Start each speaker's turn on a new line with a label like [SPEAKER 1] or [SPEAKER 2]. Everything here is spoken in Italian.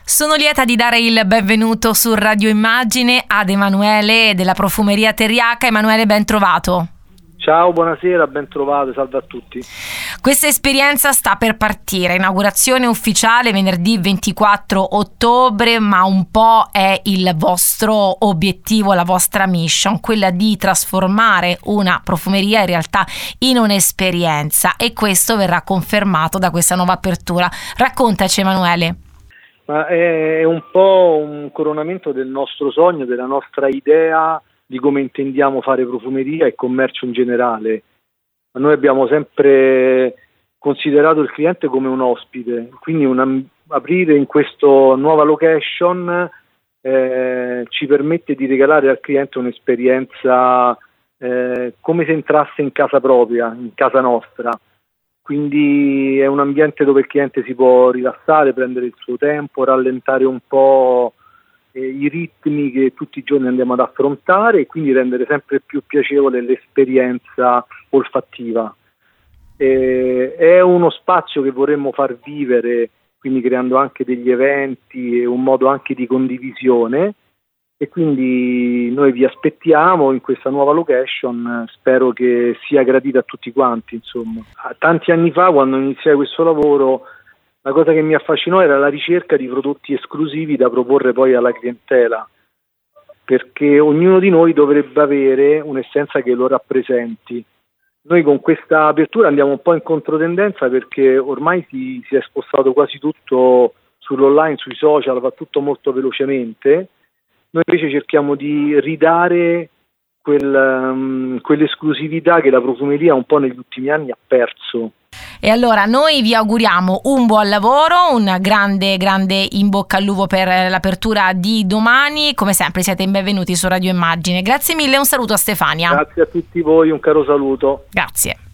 [SPEAKER 1] Sono lieta di dare il benvenuto su Radio Immagine ad Emanuele della Profumeria Teriaca. Emanuele, ben trovato.
[SPEAKER 2] Ciao, buonasera, ben trovato, salve a tutti.
[SPEAKER 1] Questa esperienza sta per partire, inaugurazione ufficiale venerdì 24 ottobre, ma un po' è il vostro obiettivo, la vostra mission, quella di trasformare una profumeria in realtà in un'esperienza, e questo verrà confermato da questa nuova apertura. Raccontaci, Emanuele.
[SPEAKER 2] Ma è un po' un coronamento del nostro sogno, della nostra idea di come intendiamo fare profumeria e commercio in generale. Noi abbiamo sempre considerato il cliente come un ospite, quindi aprire in questa nuova location ci permette di regalare al cliente un'esperienza come se entrasse in casa propria, in casa nostra. Quindi è un ambiente dove il cliente si può rilassare, prendere il suo tempo, rallentare un po' i ritmi che tutti i giorni andiamo ad affrontare, e quindi rendere sempre più piacevole l'esperienza olfattiva. È uno spazio che vorremmo far vivere, quindi creando anche degli eventi e un modo anche di condivisione, e quindi noi vi aspettiamo in questa nuova location. Spero che sia gradita a tutti quanti. Insomma, tanti anni fa, quando iniziai questo lavoro, la cosa che mi affascinò era la ricerca di prodotti esclusivi da proporre poi alla clientela, perché ognuno di noi dovrebbe avere un'essenza che lo rappresenti. Noi con questa apertura andiamo un po' in controtendenza, perché ormai si è spostato quasi tutto sull'online, sui social, va tutto molto velocemente. Noi invece cerchiamo di ridare quell'esclusività che la profumeria un po' negli ultimi anni ha perso.
[SPEAKER 1] E allora noi vi auguriamo un buon lavoro, un grande in bocca al lupo per l'apertura di domani. Come sempre siete benvenuti su Radio Immagine. Grazie mille, un saluto a Stefania.
[SPEAKER 2] Grazie a tutti voi, un caro saluto.
[SPEAKER 1] Grazie.